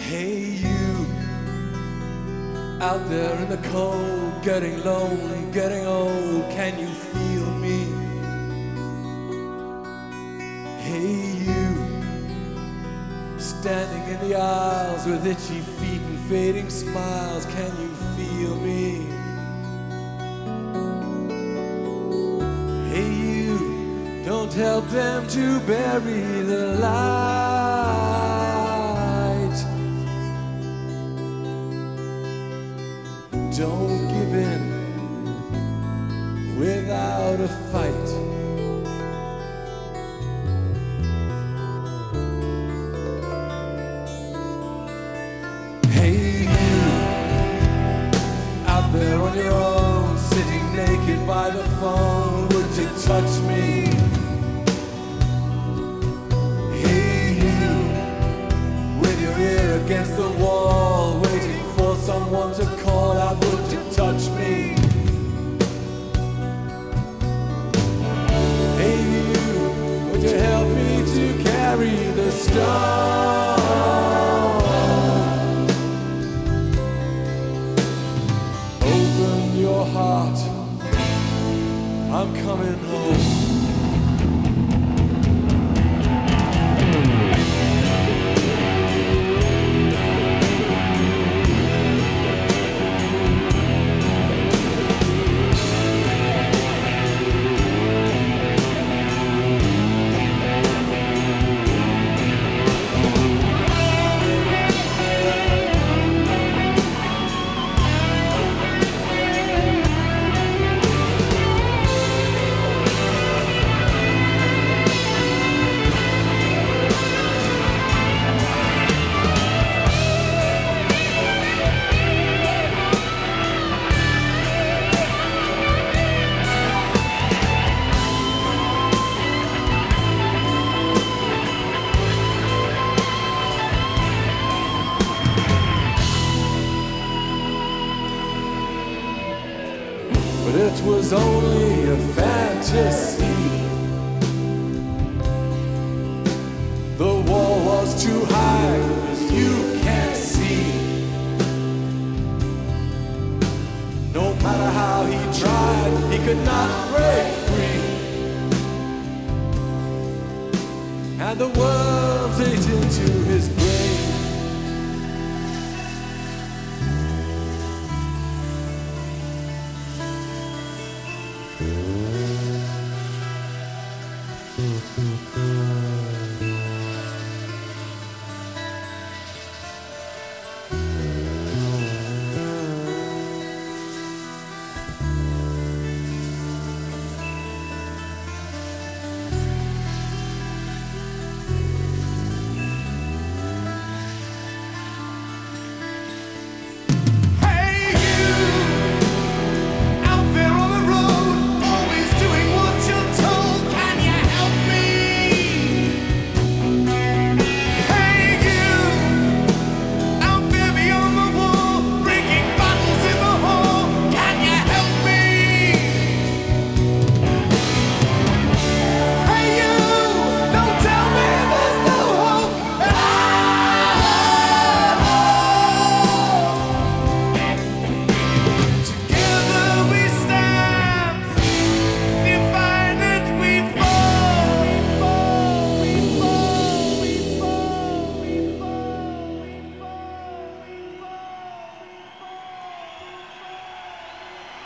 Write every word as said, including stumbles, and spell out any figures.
Hey you, out there in the cold, getting lonely, getting old, can you feel me? Hey you, standing in the aisles with itchy feet and fading smiles, can you feel me? Hey you, don't help them to bury the light. Don't give in without a fight. Hey you, out there on your own, sitting naked by the phone, would you touch me? Hey you, with your ear against the wall, waiting for someone to call out, would you touch me? Hey you, would you help me to carry the stone? Open your heart, I'm coming home. But it was only a fantasy. The wall was too high, as you can't see. No matter how he tried, he could not break free. And the worms ate into his brain. Mm-hmm.